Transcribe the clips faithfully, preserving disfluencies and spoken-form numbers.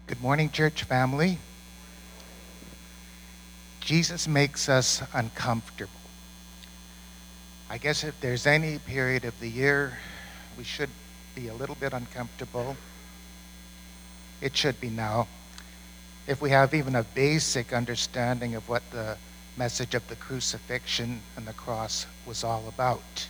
Good morning, church family. Jesus makes us uncomfortable. I guess if there's any period of the year we should be a little bit uncomfortable, it should be now. If we have even a basic understanding of what the message of the crucifixion and the cross was all about.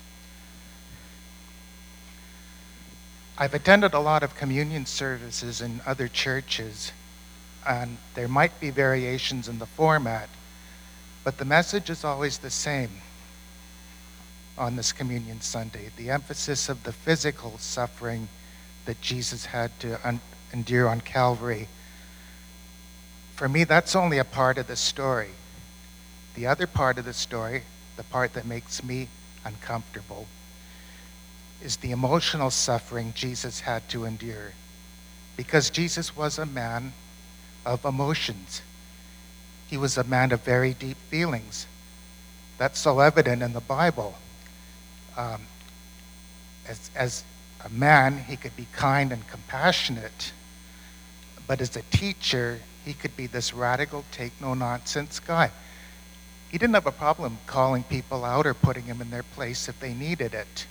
I've attended a lot of communion services in other churches, and there might be variations in the format, but the message is always the same on this Communion Sunday. The emphasis of the physical suffering that Jesus had to un- endure on Calvary. For me, that's only a part of the story. The other part of the story, the part that makes me uncomfortable, is the emotional suffering Jesus had to endure. Because Jesus was a man of emotions. He was a man of very deep feelings. That's so evident in the Bible. Um, as, as a man, he could be kind and compassionate, but as a teacher, he could be this radical, take-no-nonsense guy. He didn't have a problem calling people out or putting them in their place if they needed it.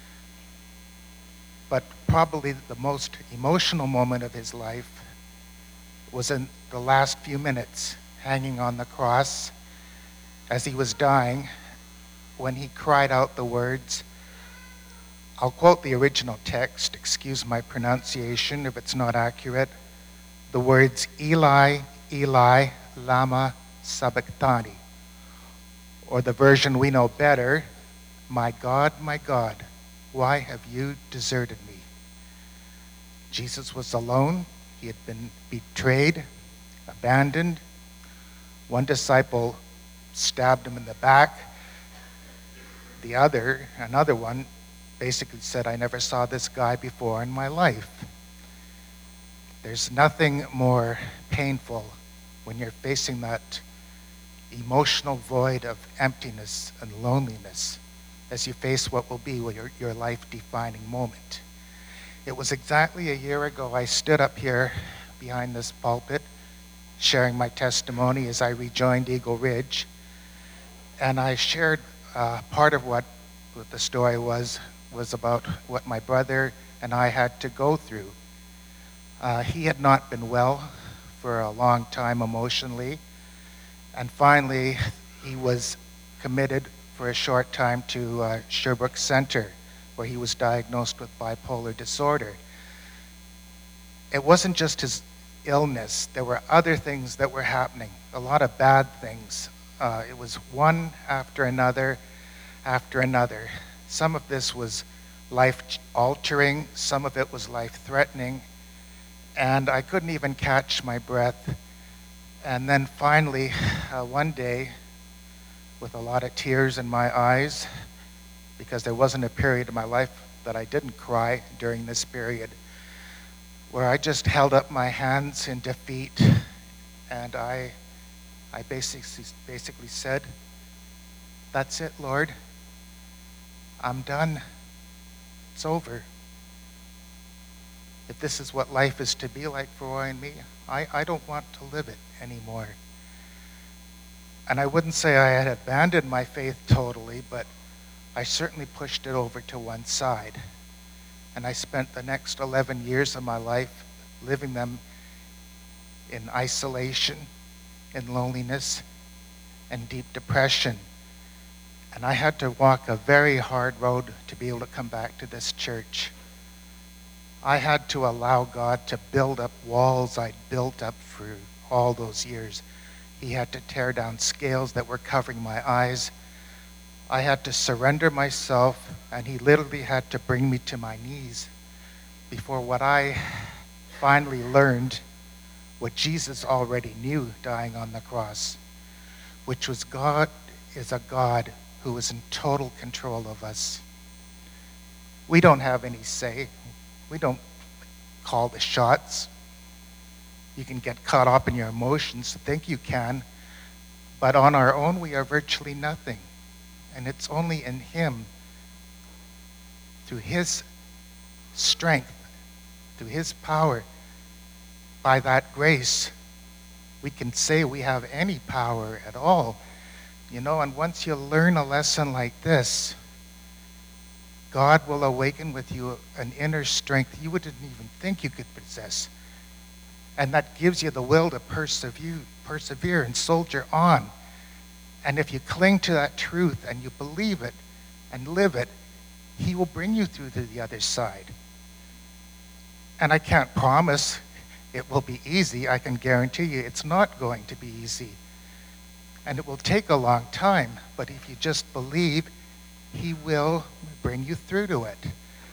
But probably the most emotional moment of his life was in the last few minutes, hanging on the cross as he was dying, when he cried out the words, I'll quote the original text, excuse my pronunciation if it's not accurate, the words, Eli, Eli, lama sabachthani, or the version we know better, my God, my God, why have you deserted me? Jesus was alone. He had been betrayed, abandoned. One disciple stabbed him in the back. The other, another one, basically said, I never saw this guy before in my life. There's nothing more painful when you're facing that emotional void of emptiness and loneliness as you face what will be your, your life-defining moment. It was exactly a year ago I stood up here behind this pulpit sharing my testimony as I rejoined Eagle Ridge, and I shared uh, part of what, what the story was, was about what my brother and I had to go through. Uh, he had not been well for a long time emotionally, and finally he was committed for a short time to uh, Sherbrooke Center, where he was diagnosed with bipolar disorder. It wasn't just his illness. There were other things that were happening, a lot of bad things. Uh, it was one after another after another. Some of this was life-altering, some of it was life-threatening, and I couldn't even catch my breath. And then finally, uh, one day, with a lot of tears in my eyes, because there wasn't a period in my life that I didn't cry during this period, where I just held up my hands in defeat, and I I basically, basically said, that's it, Lord. I'm done. It's over. If this is what life is to be like for Roy and me, I, I don't want to live it anymore. And I wouldn't say I had abandoned my faith totally, but I certainly pushed it over to one side. And I spent the next eleven years of my life living them in isolation, in loneliness, and deep depression. And I had to walk a very hard road to be able to come back to this church. I had to allow God to build up walls I'd built up for all those years. He had to tear down scales that were covering my eyes. I had to surrender myself, and he literally had to bring me to my knees before what I finally learned, what Jesus already knew dying on the cross, which was God is a God who is in total control of us. We don't have any say. We don't call the shots. You can get caught up in your emotions, think you can, but on our own we are virtually nothing. And it's only in him, through his strength, through his power, by that grace, we can say we have any power at all. You know, and once you learn a lesson like this, God will awaken with you an inner strength you wouldn't even think you could possess. And that gives you the will to persevere, persevere and soldier on. And if you cling to that truth and you believe it and live it, he will bring you through to the other side. And I can't promise it will be easy. I can guarantee you it's not going to be easy. And it will take a long time. But if you just believe, he will bring you through to it.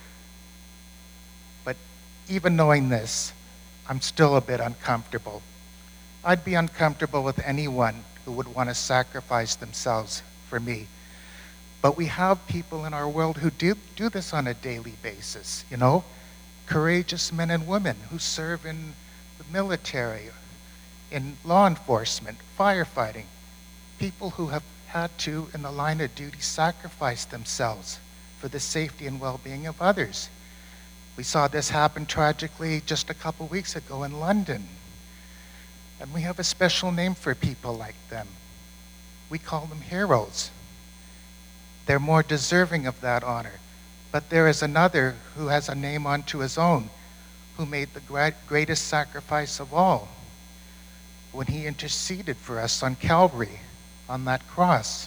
But even knowing this, I'm still a bit uncomfortable. I'd be uncomfortable with anyone who would want to sacrifice themselves for me. But we have people in our world who do, do this on a daily basis, you know? Courageous men and women who serve in the military, in law enforcement, firefighting. People who have had to, in the line of duty, sacrifice themselves for the safety and well-being of others. We saw this happen tragically just a couple weeks ago in London. And we have a special name for people like them. We call them heroes. They're more deserving of that honor. But there is another who has a name unto his own, who made the greatest sacrifice of all when he interceded for us on Calvary, on that cross.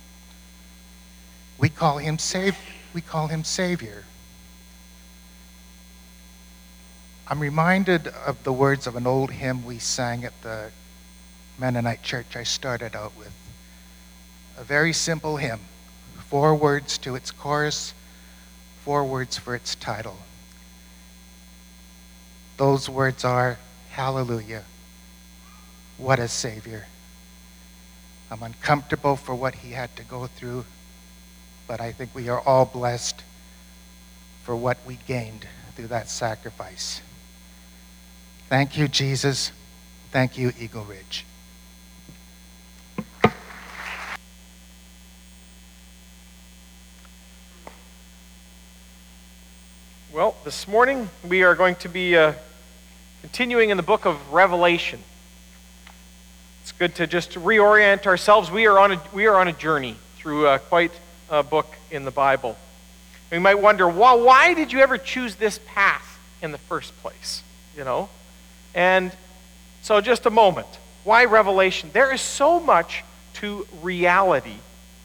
We call him Sav- we call him Savior. I'm reminded of the words of an old hymn we sang at the Mennonite church I started out with. A very simple hymn, four words to its chorus, four words for its title. Those words are, hallelujah, what a Savior. I'm uncomfortable for what he had to go through, but I think we are all blessed for what we gained through that sacrifice. Thank you, Jesus. Thank you, Eagle Ridge. Well, this morning we are going to be uh, continuing in the book of Revelation. It's good to just reorient ourselves. We are on a, we are on a journey through uh, quite a book in the Bible. We might wonder, well, why did you ever choose this path in the first place? You know? And so just a moment. Why Revelation? There is so much to reality.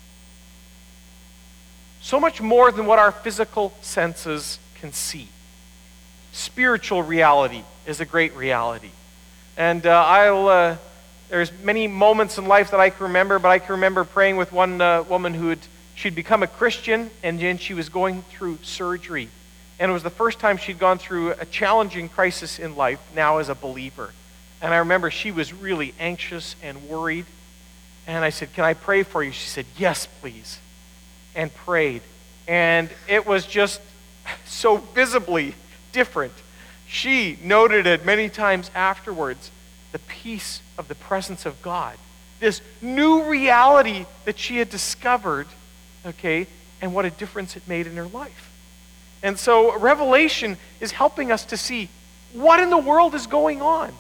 So much more than what our physical senses can see. Spiritual reality is a great reality. And uh, I'll, uh, there's many moments in life that I can remember, but I can remember praying with one uh, woman who had, she'd become a Christian, and then she was going through surgery. And it was the first time she'd gone through a challenging crisis in life, now as a believer. And I remember she was really anxious and worried. And I said, can I pray for you? She said, yes, please. And prayed. And it was just so visibly different. She noted it many times afterwards, the peace of the presence of God. This new reality that she had discovered, okay, and what a difference it made in her life. And so Revelation is helping us to see what in the world is going on,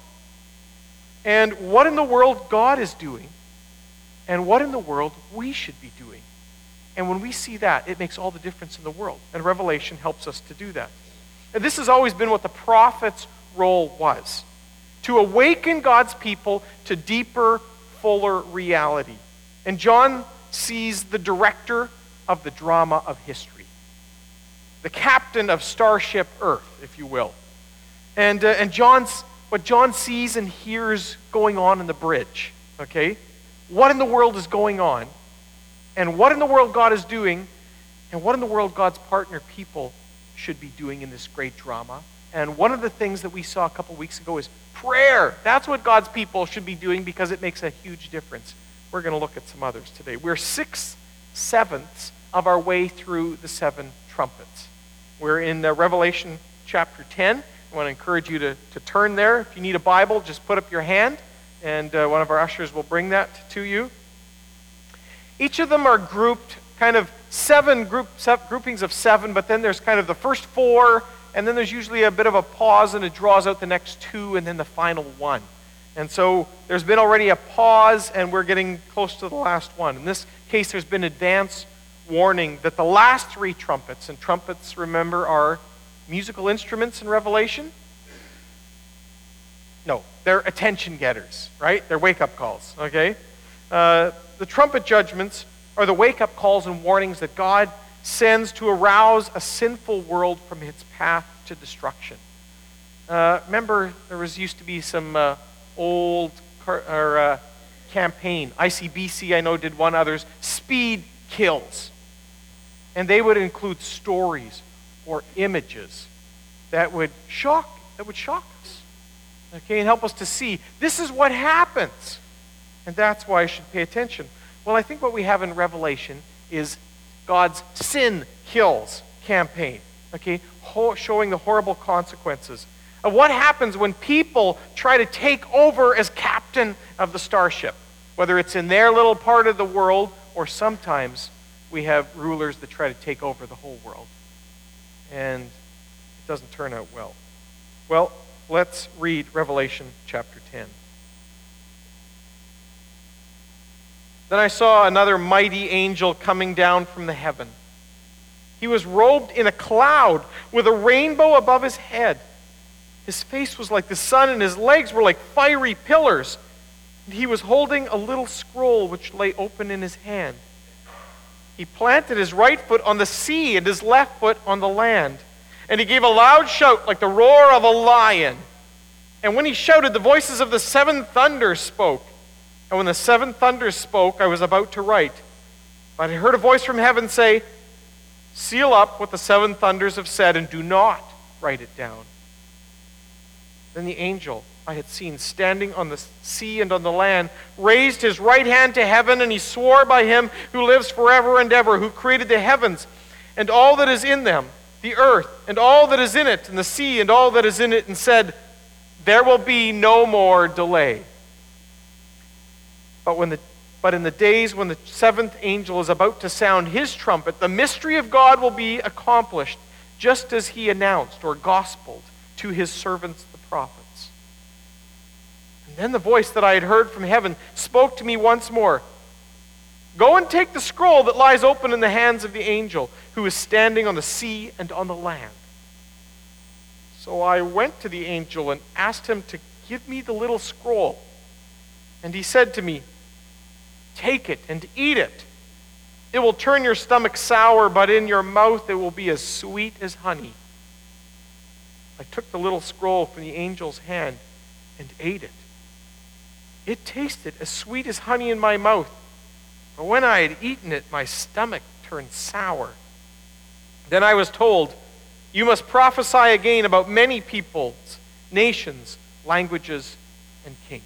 and what in the world God is doing, and what in the world we should be doing. And when we see that, it makes all the difference in the world. And Revelation helps us to do that. And this has always been what the prophet's role was, to awaken God's people to deeper, fuller reality. And John sees the director of the drama of history, the captain of Starship Earth, if you will. And, uh, and John's, what John sees and hears going on in the bridge, okay? What in the world is going on, and what in the world God is doing, and what in the world God's partner people should be doing in this great drama. And one of the things that we saw a couple weeks ago is prayer. That's what God's people should be doing because it makes a huge difference. We're going to look at some others today. We're six sevenths of our way through the seven trumpets. We're in uh, Revelation chapter ten. I want to encourage you to, to turn there. If you need a Bible, just put up your hand, and uh, one of our ushers will bring that to you. Each of them are grouped, kind of seven group, seven groupings of seven, but then there's kind of the first four, and then there's usually a bit of a pause, and it draws out the next two, and then the final one. And so there's been already a pause, and we're getting close to the last one. In this case, there's been advance warning that the last three trumpets, and trumpets, remember, are musical instruments in Revelation? No, they're attention getters, right? They're wake-up calls, okay? Uh, the trumpet judgments are the wake-up calls and warnings that God sends to arouse a sinful world from its path to destruction. Uh, remember, there was used to be some uh, old car, or, uh, campaign. I C B C, I know, did one. Others. Speed kills. And they would include stories or images that would shock, that would shock us. Okay, and help us to see this is what happens. And that's why I should pay attention. Well, I think what we have in Revelation is God's sin kills campaign. Okay, Ho- showing the horrible consequences of what happens when people try to take over as captain of the starship, whether it's in their little part of the world, or sometimes we have rulers that try to take over the whole world. And it doesn't turn out well. Well, let's read Revelation chapter ten. Then I saw another mighty angel coming down from the heaven. He was robed in a cloud with a rainbow above his head. His face was like the sun, and his legs were like fiery pillars. And he was holding a little scroll which lay open in his hand. He planted his right foot on the sea and his left foot on the land. And he gave a loud shout like the roar of a lion. And when he shouted, the voices of the seven thunders spoke. And when the seven thunders spoke, I was about to write. But I heard a voice from heaven say, "Seal up what the seven thunders have said, and do not write it down." Then the angel I had seen standing on the sea and on the land raised his right hand to heaven, and he swore by him who lives forever and ever, who created the heavens and all that is in them, the earth and all that is in it, and the sea and all that is in it, and said, "There will be no more delay." But when the but in the days when the seventh angel is about to sound his trumpet, the mystery of God will be accomplished, just as he announced or gospeled to his servants the prophets. And then the voice that I had heard from heaven spoke to me once more. "Go and take the scroll that lies open in the hands of the angel who is standing on the sea and on the land." So I went to the angel and asked him to give me the little scroll. And he said to me, "Take it and eat it. It will turn your stomach sour, but in your mouth it will be as sweet as honey." I took the little scroll from the angel's hand and ate it. It tasted as sweet as honey in my mouth, but when I had eaten it, my stomach turned sour. Then I was told, "You must prophesy again about many peoples, nations, languages, and kings."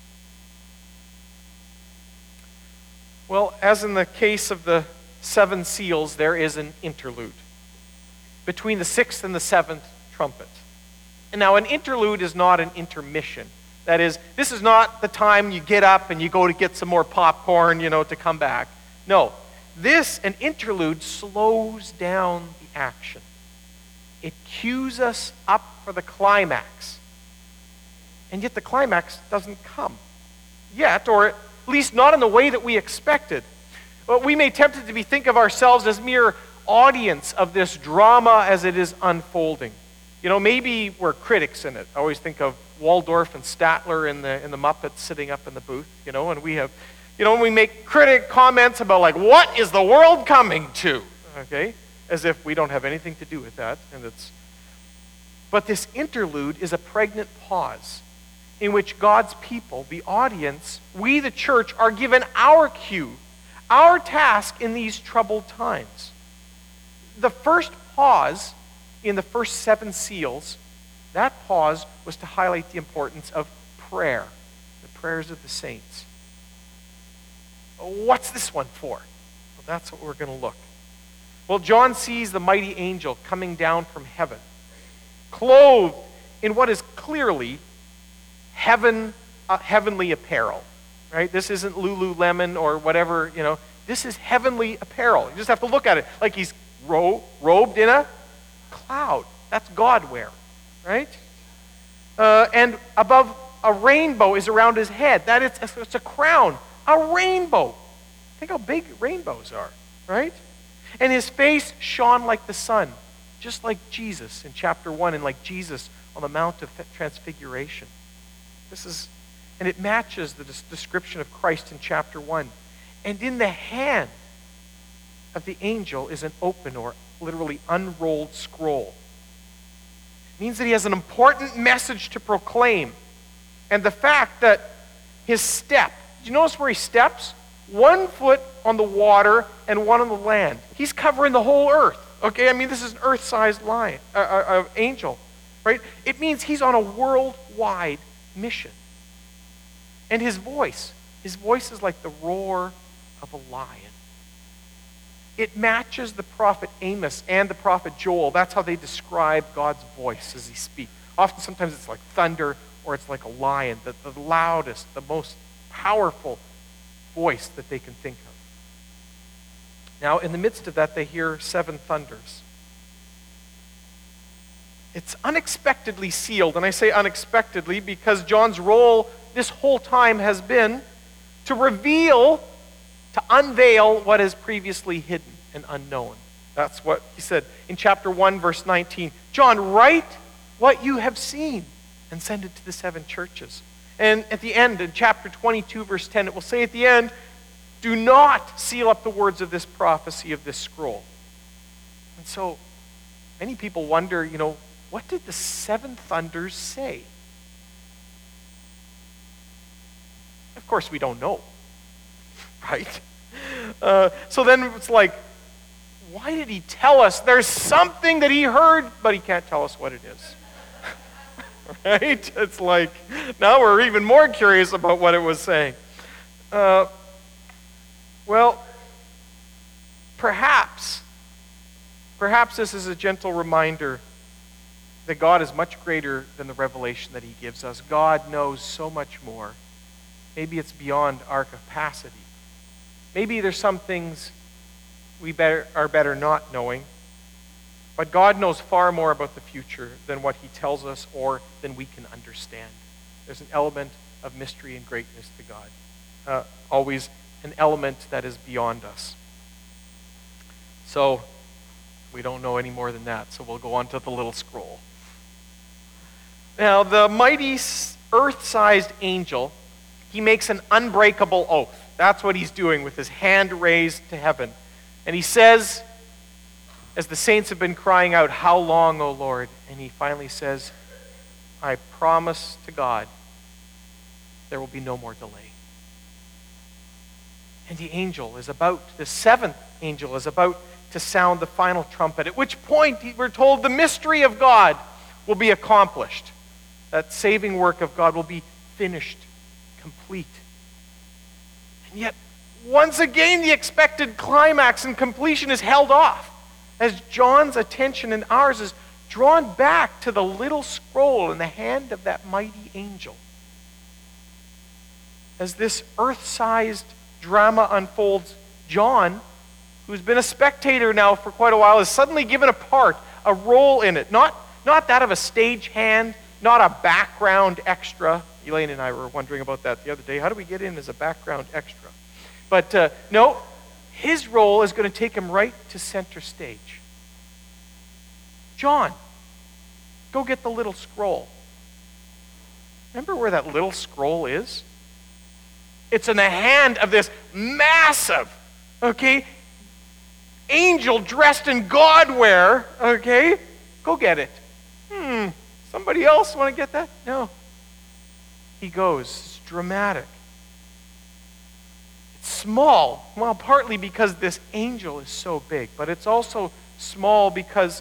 Well, as in the case of the seven seals, there is an interlude between the sixth and the seventh trumpet. And now an interlude is not an intermission. That is, this is not the time you get up and you go to get some more popcorn, you know, to come back. No, this, an interlude, slows down the action. It cues us up for the climax. And yet the climax doesn't come yet, or at least not in the way that we expected. But we may be tempted to be think of ourselves as mere audience of this drama as it is unfolding. You know, maybe we're critics in it. I always think of Waldorf and Statler in the in the Muppets sitting up in the booth, you know, and we have, you know, when we make critic comments about like, what is the world coming to? Okay? As if we don't have anything to do with that. And it's but this interlude is a pregnant pause in which God's people, the audience, we the church, are given our cue, our task in these troubled times. The first pause in the first seven seals, that pause was to highlight the importance of prayer, the prayers of the saints. What's this one for? Well, that's what we're going to look. Well, John sees the mighty angel coming down from heaven, clothed in what is clearly heaven, uh, heavenly apparel, right? This isn't Lululemon or whatever, you know. This is heavenly apparel. You just have to look at it like he's ro- robed in a cloud. That's God where, right? Uh, and above a rainbow is around his head. That is, it's a crown, a rainbow. Think how big rainbows are, right? And his face shone like the sun, just like Jesus in chapter one and like Jesus on the Mount of Transfiguration. This is, and it matches the description of Christ in chapter one. And in the hand of the angel is an open or literally unrolled scroll. It means that he has an important message to proclaim. And the fact that his step, do you notice where he steps? One foot on the water and one on the land. He's covering the whole earth. Okay, I mean, this is an earth-sized lion, uh, uh, angel, right? It means he's on a worldwide mission. And his voice, his voice is like the roar of a lion. It matches the prophet Amos and the prophet Joel. That's how they describe God's voice as he speaks. Often, sometimes it's like thunder or it's like a lion, the, the loudest, the most powerful voice that they can think of. Now, in the midst of that, they hear seven thunders. It's unexpectedly sealed, and I say unexpectedly because John's role this whole time has been to reveal, to unveil what is previously hidden and unknown. That's what he said in chapter one, verse nineteen. John, write what you have seen and send it to the seven churches. And at the end, in chapter twenty-two, verse ten, it will say at the end, do not seal up the words of this prophecy of this scroll. And so many people wonder, you know, what did the seven thunders say? Of course, we don't know, right? Uh, so then it's like, why did he tell us? There's something that he heard, but he can't tell us what it is. Right? It's like, now we're even more curious about what it was saying. Uh, well, perhaps, perhaps this is a gentle reminder that God is much greater than the revelation that he gives us. God knows so much more. Maybe it's beyond our capacity. Maybe there's some things we better, are better not knowing. But God knows far more about the future than what he tells us or than we can understand. There's an element of mystery and greatness to God. Uh, always an element that is beyond us. So, we don't know any more than that, so we'll go on to the little scroll. Now, the mighty earth-sized angel, he makes an unbreakable oath. That's what he's doing with his hand raised to heaven. And he says, as the saints have been crying out, how long, O Lord? And he finally says, I promise to God there will be no more delay. And the angel is about, the seventh angel is about to sound the final trumpet, at which point we're told the mystery of God will be accomplished. That saving work of God will be finished, complete. And yet, once again, the expected climax and completion is held off, as John's attention and ours is drawn back to the little scroll in the hand of that mighty angel. As this earth-sized drama unfolds, John, who's been a spectator now for quite a while, is suddenly given a part, a role in it. Not, not that of a stagehand, not a background extra. Elaine and I were wondering about that the other day. How do we get in as a background extra? But uh, no, his role is going to take him right to center stage. John, go get the little scroll. Remember where that little scroll is? It's in the hand of this massive, okay, angel dressed in Godwear, okay? Go get it. Hmm, somebody else want to get that? No. He goes. It's dramatic. It's small. Well, partly because this angel is so big, but it's also small because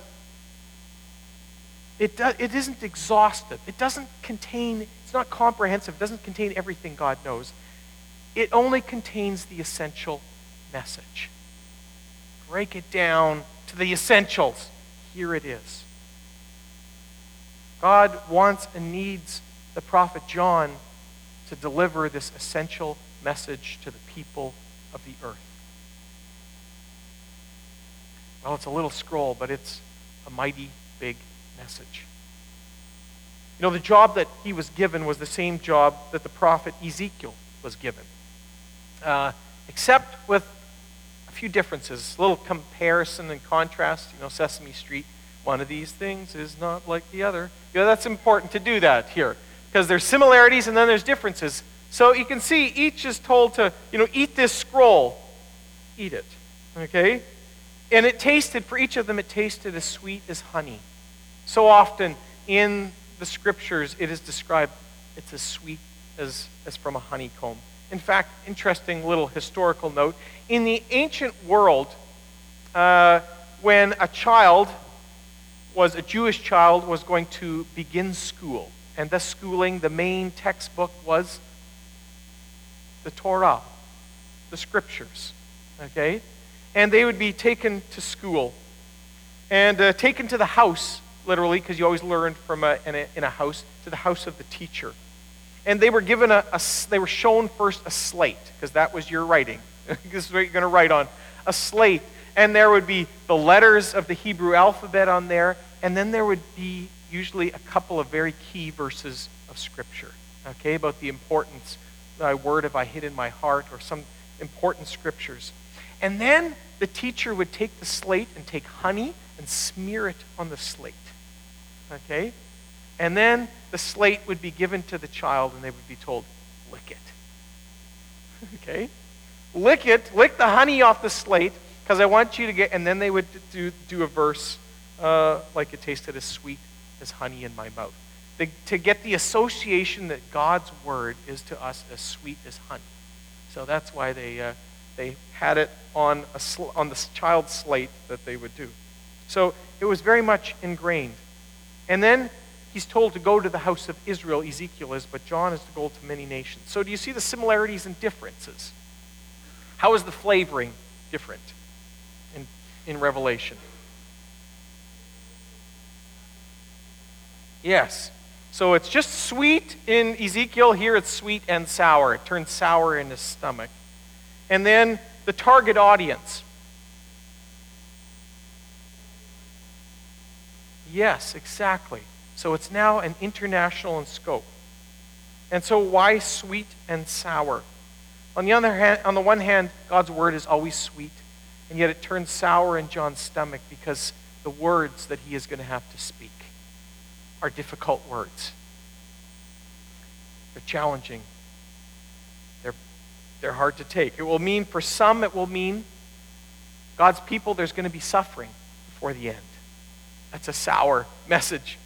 it, do, it isn't exhaustive. It doesn't contain, it's not comprehensive. It doesn't contain everything God knows. It only contains the essential message. Break it down to the essentials. Here it is. God wants and needs the prophet John to deliver this essential message to the people of the earth. Well, it's a little scroll, but it's a mighty big message. You know, the job that he was given was the same job that the prophet Ezekiel was given, uh, except with a few differences, a little comparison and contrast. You know, Sesame Street, one of these things is not like the other. You know, that's important to do that here, because there's similarities and then there's differences. So you can see each is told to, you know, eat this scroll, eat it, okay? And it tasted, for each of them, it tasted as sweet as honey. So often in the scriptures, it is described, it's as sweet as, as from a honeycomb. In fact, interesting little historical note, in the ancient world, uh, when a child was, a Jewish child was going to begin school, and the schooling, the main textbook was the Torah, the scriptures, okay? And they would be taken to school and uh, taken to the house, literally, because you always learned from a, in, a, in a house, to the house of the teacher. And they were given a, a they were shown first a slate, because that was your writing. This is what you're going to write on, a slate. And there would be the letters of the Hebrew alphabet on there, and then there would be usually a couple of very key verses of Scripture, okay, about the importance, thy word have I hid in my heart, or some important scriptures. And then the teacher would take the slate and take honey and smear it on the slate, okay? And then the slate would be given to the child, and they would be told, lick it, okay? Lick it, lick the honey off the slate, because I want you to get, and then they would do, do a verse, uh, like it tasted as sweet as honey in my mouth. The, to get the association that God's word is to us as sweet as honey. So that's why they uh, they had it on a sl- on the child's slate that they would do. So it was very much ingrained. And then he's told to go to the house of Israel, Ezekiel is, but John is to go to many nations. So do you see the similarities and differences? How is the flavoring different in, in Revelation? Yes. So it's just sweet in Ezekiel. Here it's sweet and sour. It turns sour in his stomach. And then the target audience. Yes, exactly. So it's now an international in scope. And so why sweet and sour? On the other hand, on the one hand, God's word is always sweet, and yet it turns sour in John's stomach because the words that he is going to have to speak are difficult words. They're challenging. They're, they're hard to take. It will mean, for some, it will mean God's people, there's going to be suffering before the end. That's a sour message.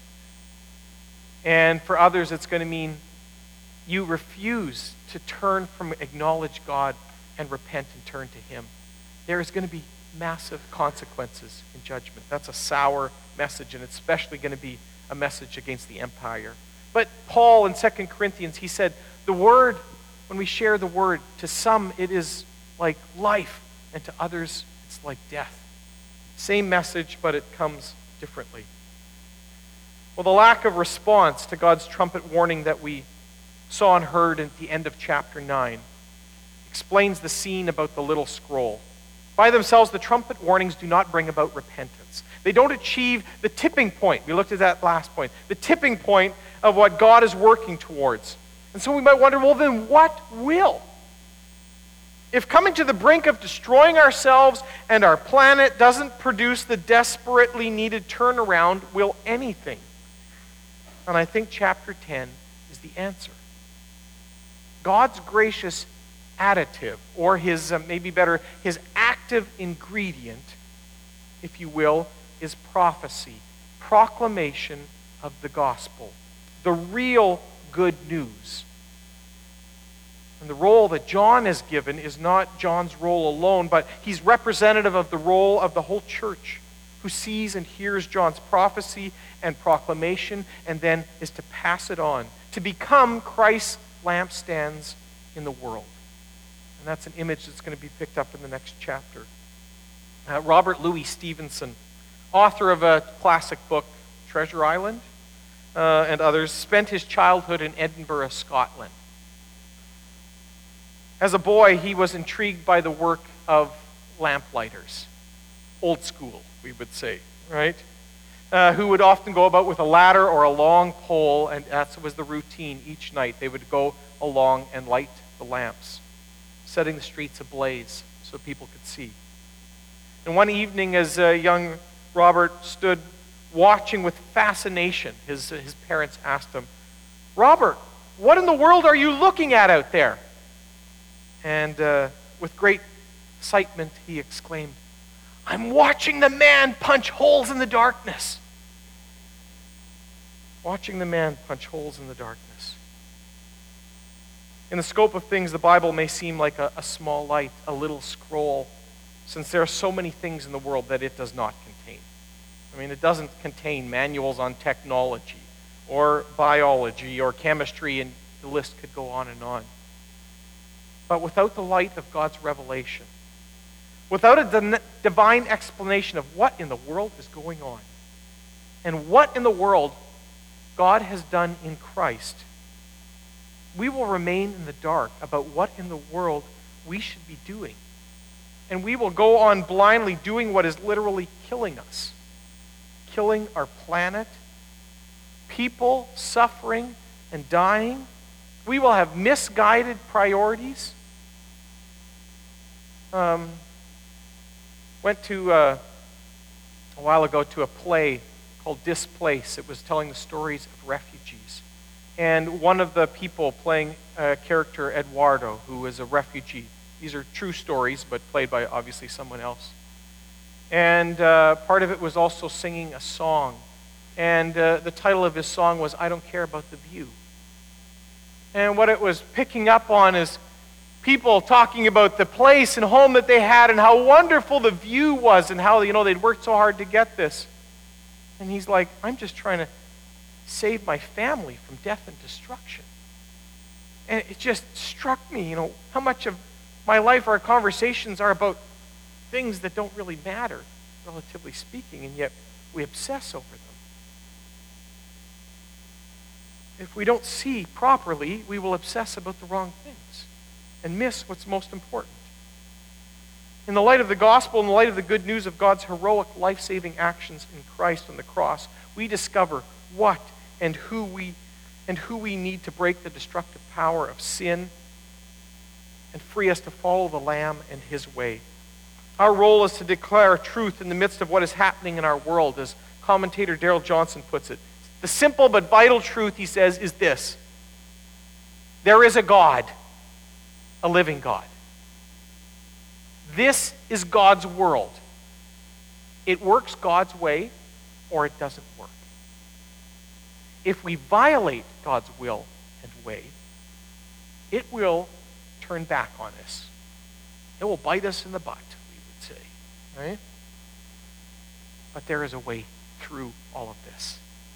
And for others, it's going to mean you refuse to turn from acknowledge God and repent and turn to him. There is going to be massive consequences in judgment. That's a sour message, and it's especially going to be a message against the empire. But Paul in Second Corinthians, he said, the word, when we share the word, to some it is like life, and to others it's like death. Same message, but it comes differently. Well, the lack of response to God's trumpet warning that we saw and heard at the end of chapter nine explains the scene about the little scroll. By themselves, the trumpet warnings do not bring about repentance. They don't achieve the tipping point. We looked at that last point. The tipping point of what God is working towards. And so we might wonder, well, then what will? If coming to the brink of destroying ourselves and our planet doesn't produce the desperately needed turnaround, will anything? And I think chapter ten is the answer. God's gracious additive, or his, uh, maybe better, his active ingredient, if you will, is prophecy, proclamation of the gospel, the real good news. And the role that John is given is not John's role alone, but he's representative of the role of the whole church, who sees and hears John's prophecy and proclamation, and then is to pass it on, to become Christ's lampstands in the world. And that's an image that's going to be picked up in the next chapter. Uh, Robert Louis Stevenson, author of a classic book, Treasure Island, uh, and others, spent his childhood in Edinburgh, Scotland. As a boy, he was intrigued by the work of lamplighters. Old school, we would say, right? uh, who would often go about with a ladder or a long pole, and that was the routine each night. They would go along and light the lamps, setting the streets ablaze so people could see. And one evening, as uh, young Robert stood watching with fascination, his, his parents asked him, "Robert, what in the world are you looking at out there?" And uh, with great excitement, he exclaimed, "I'm watching the man punch holes in the darkness." Watching the man punch holes in the darkness. In the scope of things, the Bible may seem like a, a small light, a little scroll, since there are so many things in the world that it does not contain. I mean, it doesn't contain manuals on technology or biology or chemistry, and the list could go on and on. But without the light of God's revelation, without a di- divine explanation of what in the world is going on and what in the world God has done in Christ, we will remain in the dark about what in the world we should be doing. And we will go on blindly doing what is literally killing us, killing our planet, people suffering and dying. We will have misguided priorities. Um, went to, uh, a while ago, to a play called Displace. It was telling the stories of refugees. And one of the people playing a character, Eduardo, who is a refugee. These are true stories, but played by obviously someone else. And uh, part of it was also singing a song. And uh, the title of his song was, "I Don't Care About the View." And what it was picking up on is people talking about the place and home that they had and how wonderful the view was and how, you know, they'd worked so hard to get this. And he's like, "I'm just trying to save my family from death and destruction." And it just struck me, you know, how much of my life, our conversations are about things that don't really matter, relatively speaking, and yet we obsess over them. If we don't see properly, we will obsess about the wrong things and miss what's most important. In the light of the gospel, in the light of the good news of God's heroic life-saving actions in Christ on the cross, we discover what and who we and who we need to break the destructive power of sin and free us to follow the Lamb and his way. Our role is to declare truth in the midst of what is happening in our world, as commentator Darrell Johnson puts it. The simple but vital truth, he says, is this: there is a God, a living God. This is God's world. It works God's way, or it doesn't work. If we violate God's will and way, it will turn back on us. It will bite us in the butt, we would say, right? But there is a way through all of this.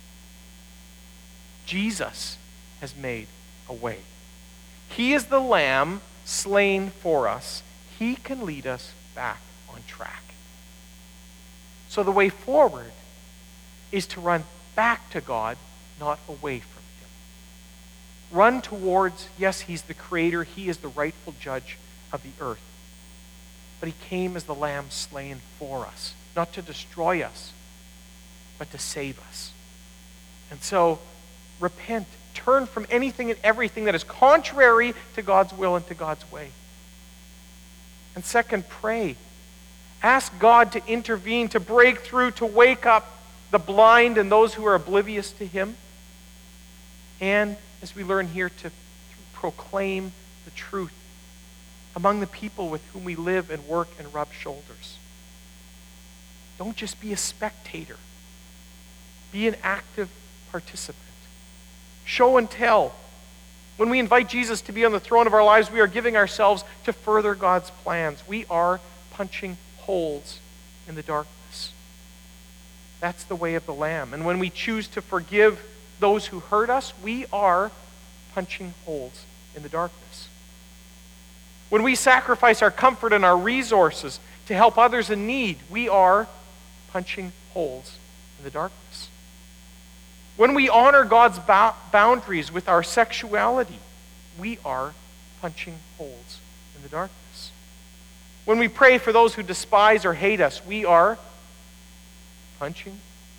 Jesus has made a way. He is the Lamb slain for us. He can lead us back on track. So the way forward is to run back to God, not away from him. Run towards, yes, he's the creator, he is the rightful judge of the earth. But he came as the Lamb slain for us, not to destroy us, but to save us. And so, repent. Turn from anything and everything that is contrary to God's will and to God's way. And second, pray. Ask God to intervene, to break through, to wake up the blind and those who are oblivious to him. And, as we learn here, to proclaim the truth among the people with whom we live and work and rub shoulders. Don't just be a spectator. Be an active participant. Show and tell. When we invite Jesus to be on the throne of our lives, we are giving ourselves to further God's plans. We are punching holes in the darkness. That's the way of the Lamb. And when we choose to forgive those who hurt us, we are punching holes in the darkness. When we sacrifice our comfort and our resources to help others in need, we are punching holes in the darkness. When we honor God's ba- boundaries with our sexuality, we are punching holes in the darkness. When we pray for those who despise or hate us, we are punching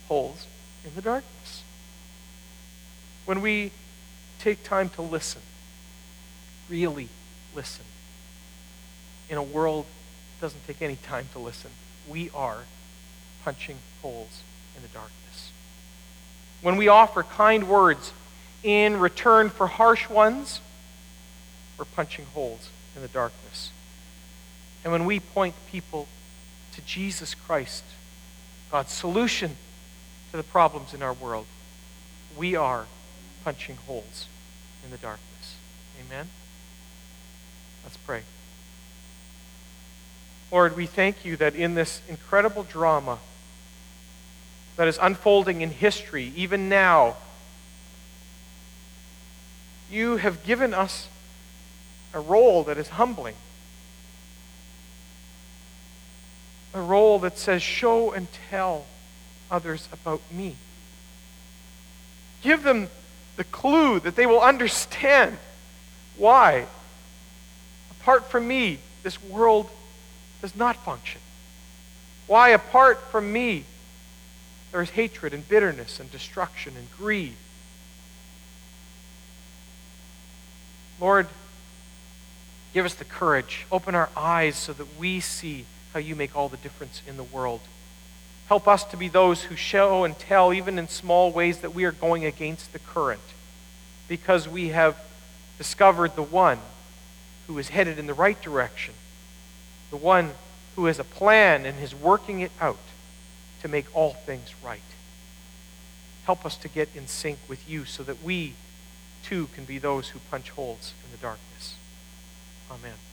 holes in the darkness. When we take time to listen, really listen, in a world that doesn't take any time to listen, we are punching holes in the darkness. When we offer kind words in return for harsh ones, we're punching holes in the darkness. And when we point people to Jesus Christ, God's solution to the problems in our world, we are punching holes in the darkness. Amen? Let's pray. Lord, we thank you that in this incredible drama that is unfolding in history, even now, you have given us a role that is humbling. A role that says, show and tell others about me. Give them the clue that they will understand why, apart from me, this world does not function. Why, apart from me, there is hatred and bitterness and destruction and greed. Lord, give us the courage. Open our eyes so that we see how you make all the difference in the world. Help us to be those who show and tell, even in small ways, that we are going against the current, because we have discovered the one who is headed in the right direction, the one who has a plan and is working it out to make all things right. Help us to get in sync with you so that we, too, can be those who punch holes in the darkness. Amen.